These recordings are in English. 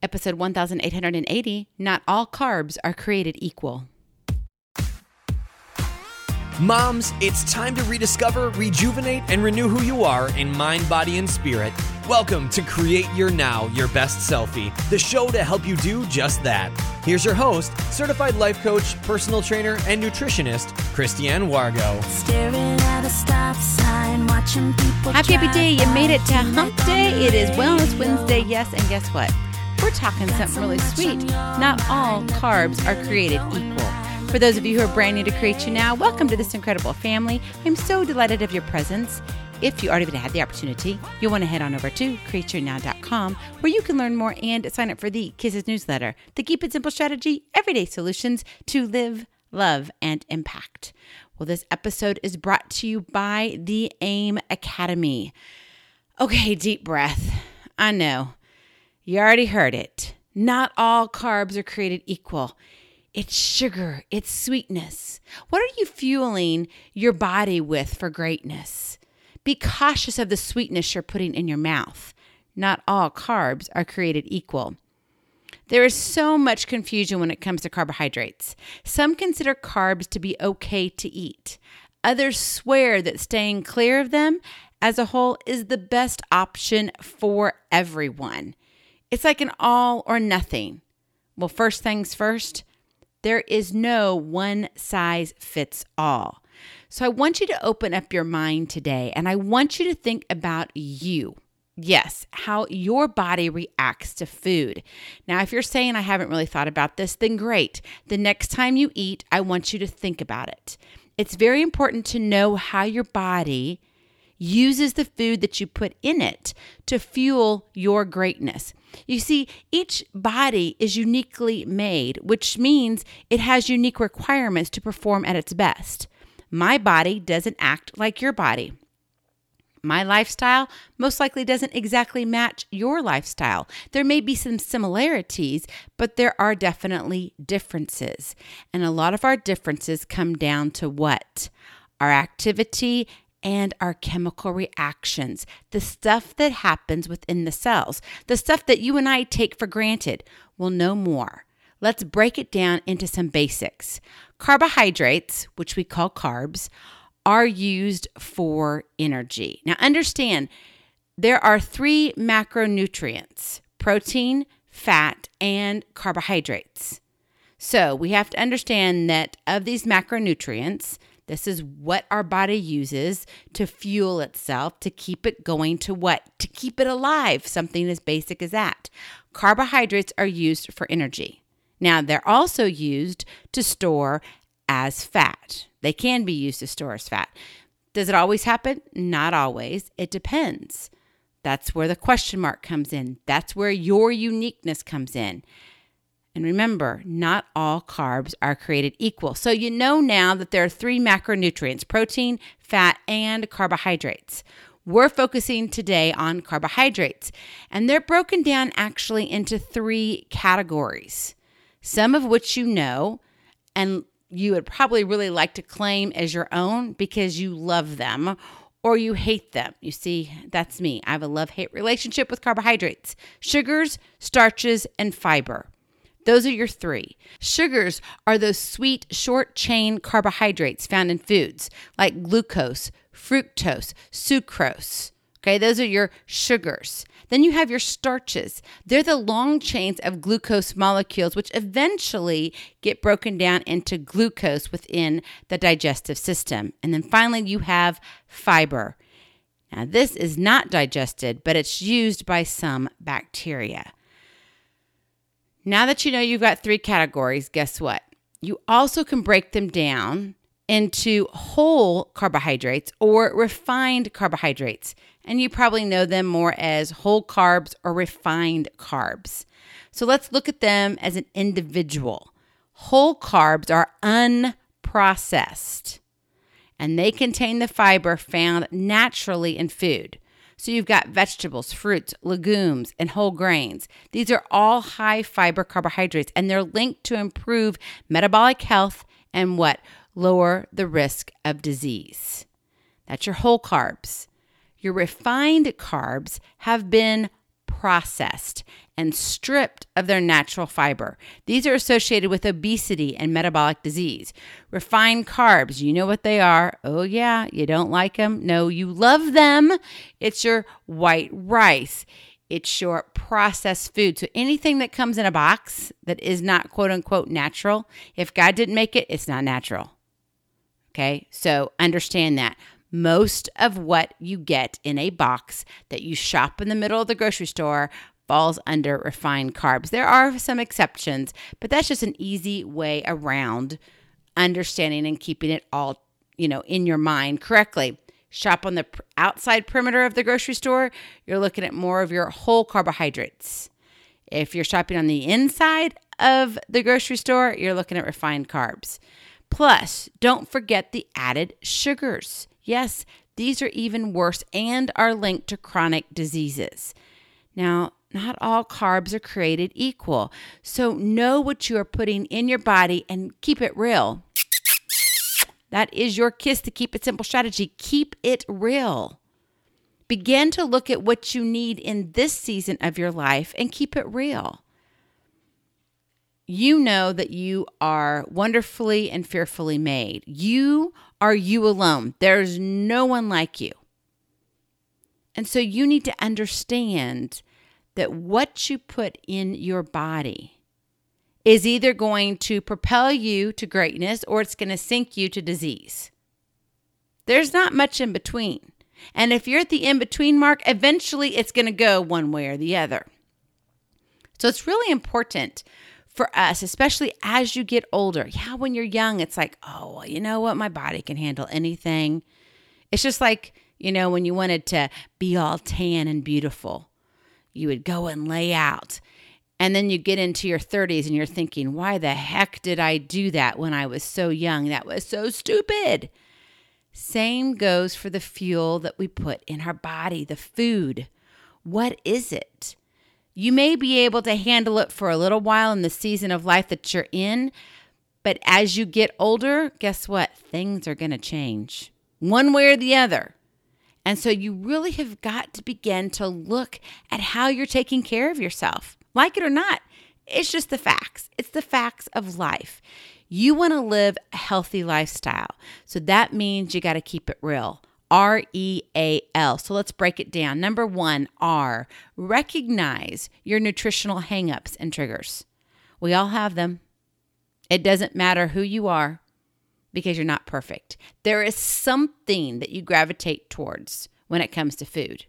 Episode 1880, Not All Carbs Are Created Equal. Moms, it's time to rediscover, rejuvenate, and renew who you are in mind, body, and spirit. Welcome to Create Your Now, Your Best Selfie, the show to help you do just that. Here's your host, certified life coach, personal trainer, and nutritionist, Christiane Wargo. Staring at a stop sign, watching people Happy day, you made it to Hump Day. It is Wellness Wednesday, yes, and guess what? We're talking something really sweet. Not all carbs are created equal. For those of you who are brand new to Create You Now, welcome to this incredible family. I'm so delighted of your presence. If you already had the opportunity, you'll want to head on over to createyournow.com where you can learn more and sign up for the Kisses newsletter, the Keep It Simple strategy, everyday solutions to live, love, and impact. Well, this episode is brought to you by the AIM Academy. Okay, deep breath. I know. You already heard it. Not all carbs are created equal. It's sugar. It's sweetness. What are you fueling your body with for greatness? Be cautious of the sweetness you're putting in your mouth. Not all carbs are created equal. There is so much confusion when it comes to carbohydrates. Some consider carbs to be okay to eat. Others swear that staying clear of them as a whole is the best option for everyone. It's like an all or nothing. Well, first things first, there is no one size fits all. So I want you to open up your mind today, and I want you to think about you. Yes, how your body reacts to food. Now, if you're saying I haven't really thought about this, then great. The next time you eat, I want you to think about it. It's very important to know how your body uses the food that you put in it to fuel your greatness. You see, each body is uniquely made, which means it has unique requirements to perform at its best. My body doesn't act like your body. My lifestyle most likely doesn't exactly match your lifestyle. There may be some similarities, but there are definitely differences. And a lot of our differences come down to what? Our activity and our chemical reactions, the stuff that happens within the cells, the stuff that you and I take for granted. We'll know more. Let's break it down into some basics. Carbohydrates, which we call carbs, are used for energy. Now understand, there are three macronutrients: protein, fat, and carbohydrates. So we have to understand that of these macronutrients, this is what our body uses to fuel itself, to keep it going, to what? To keep it alive, something as basic as that. Carbohydrates are used for energy. Now, they're also used to store as fat. They can be used to store as fat. Does it always happen? Not always. It depends. That's where the question mark comes in. That's where your uniqueness comes in. And remember, not all carbs are created equal. So you know now that there are three macronutrients: protein, fat, and carbohydrates. We're focusing today on carbohydrates, and they're broken down actually into three categories, some of which you know, and you would probably really like to claim as your own because you love them or you hate them. You see, that's me. I have a love-hate relationship with carbohydrates: sugars, starches, and fiber. Those are your three. Sugars are those sweet, short-chain carbohydrates found in foods like glucose, fructose, sucrose. Okay, those are your sugars. Then you have your starches. They're the long chains of glucose molecules, which eventually get broken down into glucose within the digestive system. And then finally, you have fiber. Now, this is not digested, but it's used by some bacteria. Now that you know you've got three categories, guess what? You also can break them down into whole carbohydrates or refined carbohydrates. And you probably know them more as whole carbs or refined carbs. So let's look at them as an individual. Whole carbs are unprocessed, and they contain the fiber found naturally in food. So you've got vegetables, fruits, legumes, and whole grains. These are all high fiber carbohydrates, and they're linked to improve metabolic health and what? Lower the risk of disease. That's your whole carbs. Your refined carbs have been processed and stripped of their natural fiber. These are associated with obesity and metabolic disease. Refined carbs, you know what they are. Oh yeah, you don't like them? No, you love them. It's your white rice. It's your processed food. So anything that comes in a box that is not quote unquote natural, if God didn't make it, it's not natural. Okay, so understand that. Most of what you get in a box that you shop in the middle of the grocery store falls under refined carbs. There are some exceptions, but that's just an easy way around understanding and keeping it all, in your mind correctly. Shop on the outside perimeter of the grocery store, you're looking at more of your whole carbohydrates. If you're shopping on the inside of the grocery store, you're looking at refined carbs. Plus, don't forget the added sugars. Yes, these are even worse and are linked to chronic diseases. Now, not all carbs are created equal. So know what you are putting in your body and keep it real. That is your Kiss to Keep It Simple strategy. Keep it real. Begin to look at what you need in this season of your life and keep it real. You know that you are wonderfully and fearfully made. You are you alone. There's no one like you. And so you need to understand that what you put in your body is either going to propel you to greatness or it's going to sink you to disease. There's not much in between. And if you're at the in-between mark, eventually it's going to go one way or the other. So it's really important for us, especially as you get older. Yeah, when you're young, it's like, oh, well, you know what? My body can handle anything. It's just like, when you wanted to be all tan and beautiful, you would go and lay out. And then you get into your 30s and you're thinking, why the heck did I do that when I was so young? That was so stupid. Same goes for the fuel that we put in our body, the food. What is it? You may be able to handle it for a little while in the season of life that you're in, but as you get older, guess what? Things are going to change one way or the other. And so you really have got to begin to look at how you're taking care of yourself. Like it or not, it's just the facts. It's the facts of life. You want to live a healthy lifestyle. So that means you got to keep it real. REAL. So let's break it down. Number 1, R, recognize your nutritional hangups and triggers. We all have them. It doesn't matter who you are because you're not perfect. There is something that you gravitate towards when it comes to food.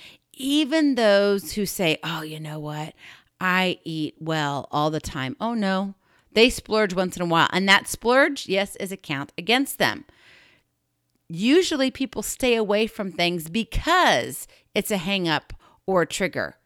Even those who say, oh, you know what? I eat well all the time. Oh, no. They splurge once in a while. And that splurge, yes, is a count against them. Usually people stay away from things because it's a hang up or a trigger.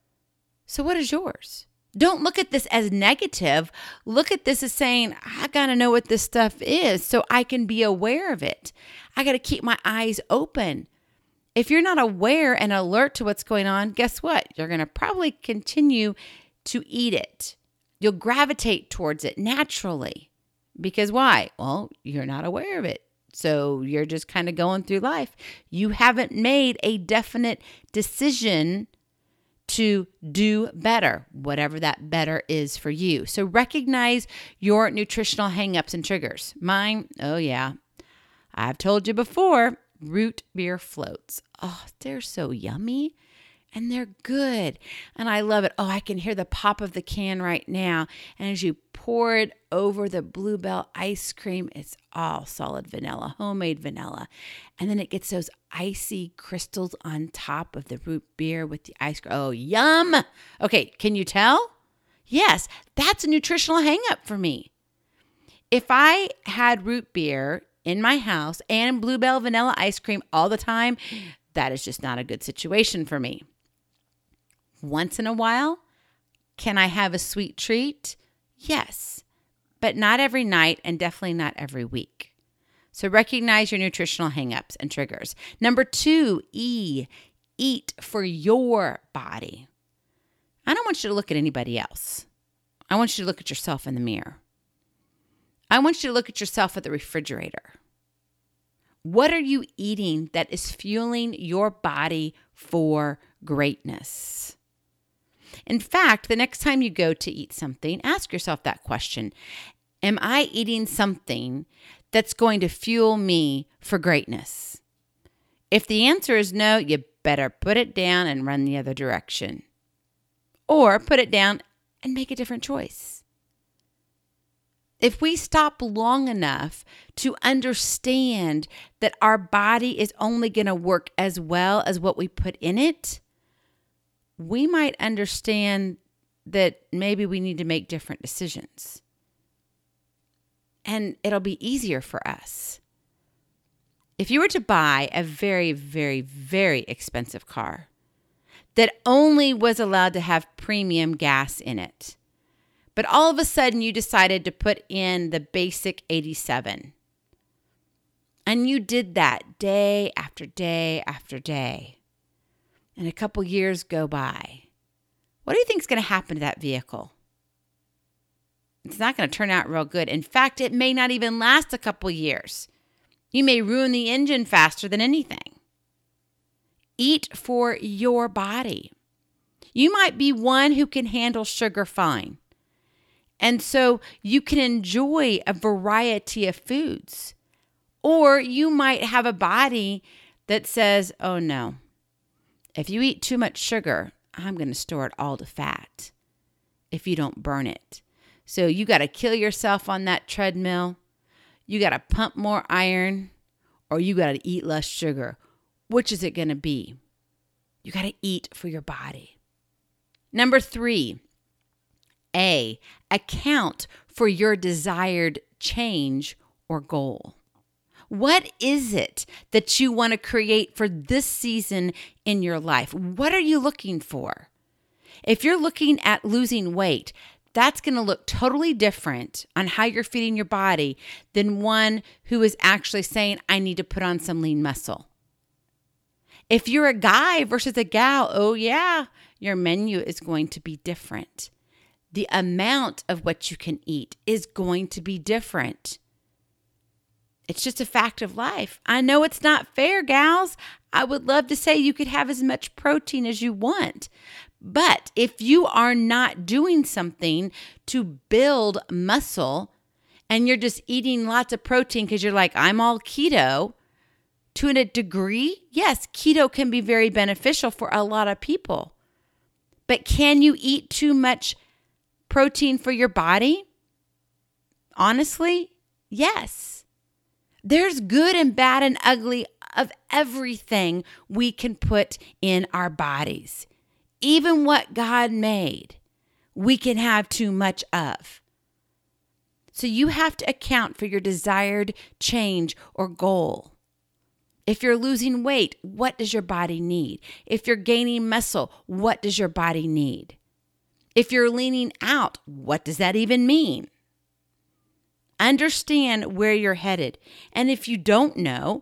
So what is yours? Don't look at this as negative. Look at this as saying, I got to know what this stuff is so I can be aware of it. I got to keep my eyes open. If you're not aware and alert to what's going on, guess what? You're going to probably continue to eat it. You'll gravitate towards it naturally. Because why? Well, you're not aware of it. So you're just kind of going through life. You haven't made a definite decision to do better, whatever that better is for you. So recognize your nutritional hangups and triggers. Mine, oh yeah, I've told you before, root beer floats. Oh, they're so yummy. And they're good. And I love it. Oh, I can hear the pop of the can right now. And as you pour it over the Bluebell ice cream, it's all solid vanilla, homemade vanilla. And then it gets those icy crystals on top of the root beer with the ice cream. Oh, yum. Okay, can you tell? Yes, that's a nutritional hang up for me. If I had root beer in my house and Bluebell vanilla ice cream all the time, that is just not a good situation for me. Once in a while, can I have a sweet treat? Yes, but not every night and definitely not every week. So recognize your nutritional hangups and triggers. Number 2, E, eat for your body. I don't want you to look at anybody else. I want you to look at yourself in the mirror. I want you to look at yourself at the refrigerator. What are you eating that is fueling your body for greatness? In fact, the next time you go to eat something, ask yourself that question. Am I eating something that's going to fuel me for greatness? If the answer is no, you better put it down and run the other direction. Or put it down and make a different choice. If we stop long enough to understand that our body is only going to work as well as what we put in it, we might understand that maybe we need to make different decisions. And it'll be easier for us. If you were to buy a very, very, very expensive car that only was allowed to have premium gas in it, but all of a sudden you decided to put in the basic 87, and you did that day after day after day, and a couple years go by, what do you think is going to happen to that vehicle? It's not going to turn out real good. In fact, it may not even last a couple years. You may ruin the engine faster than anything. Eat for your body. You might be one who can handle sugar fine. And so you can enjoy a variety of foods. Or you might have a body that says, oh no, if you eat too much sugar, I'm going to store it all to fat if you don't burn it. So you got to kill yourself on that treadmill. You got to pump more iron, or you got to eat less sugar. Which is it going to be? You got to eat for your body. Number 3, account for your desired change or goal. What is it that you want to create for this season in your life? What are you looking for? If you're looking at losing weight, that's going to look totally different on how you're feeding your body than one who is actually saying, I need to put on some lean muscle. If you're a guy versus a gal, oh yeah, your menu is going to be different. The amount of what you can eat is going to be different. It's just a fact of life. I know it's not fair, gals. I would love to say you could have as much protein as you want. But if you are not doing something to build muscle and you're just eating lots of protein because you're like, I'm all keto, to a degree, yes, keto can be very beneficial for a lot of people. But can you eat too much protein for your body? Honestly, yes. There's good and bad and ugly of everything we can put in our bodies. Even what God made, we can have too much of. So you have to account for your desired change or goal. If you're losing weight, what does your body need? If you're gaining muscle, what does your body need? If you're leaning out, what does that even mean? Understand where you're headed. And if you don't know,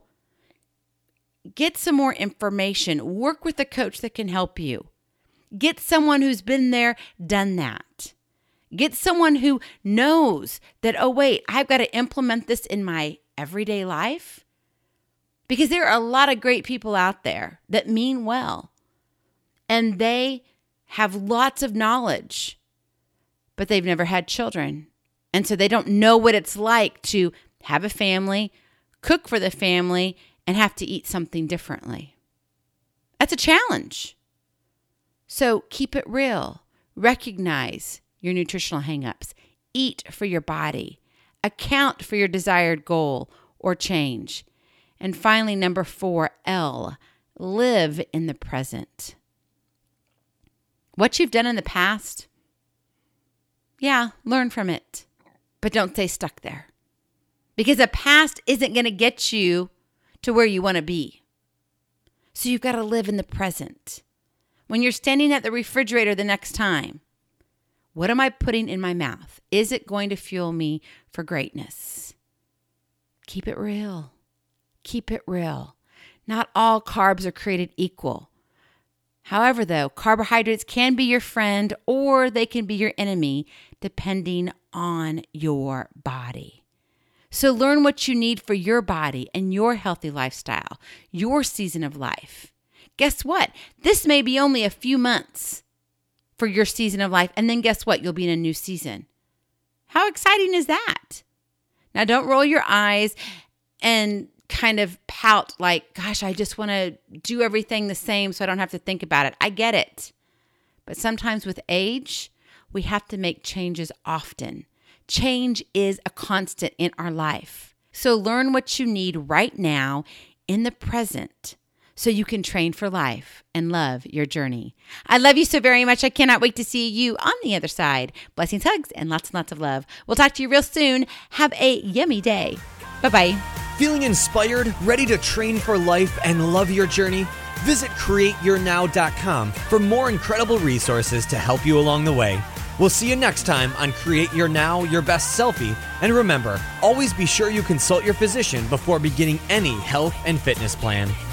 get some more information. Work with a coach that can help you. Get someone who's been there, done that. Get someone who knows that, oh, wait, I've got to implement this in my everyday life. Because there are a lot of great people out there that mean well. And they have lots of knowledge, but they've never had children. And so they don't know what it's like to have a family, cook for the family, and have to eat something differently. That's a challenge. So keep it real. Recognize your nutritional hangups. Eat for your body. Account for your desired goal or change. And finally, number 4, live in the present. What you've done in the past, yeah, learn from it. But don't stay stuck there. Because the past isn't going to get you to where you want to be. So you've got to live in the present. When you're standing at the refrigerator the next time, what am I putting in my mouth? Is it going to fuel me for greatness? Keep it real. Keep it real. Not all carbs are created equal. However, though, carbohydrates can be your friend or they can be your enemy depending on your body. So learn what you need for your body and your healthy lifestyle, your season of life. Guess what? This may be only a few months, for your season of life. And then guess what? You'll be in a new season. How exciting is that? Now, don't roll your eyes and kind of pout like, gosh, I just want to do everything the same so I don't have to think about it. I get it. But sometimes with age, we have to make changes often. Change is a constant in our life. So learn what you need right now in the present so you can train for life and love your journey. I love you so very much. I cannot wait to see you on the other side. Blessings, hugs, and lots and lots of love. We'll talk to you real soon. Have a yummy day. Bye-bye. Feeling inspired, ready to train for life and love your journey? Visit CreateYourNow.com for more incredible resources to help you along the way. We'll see you next time on Create Your Now, Your Best Selfie. And remember, always be sure you consult your physician before beginning any health and fitness plan.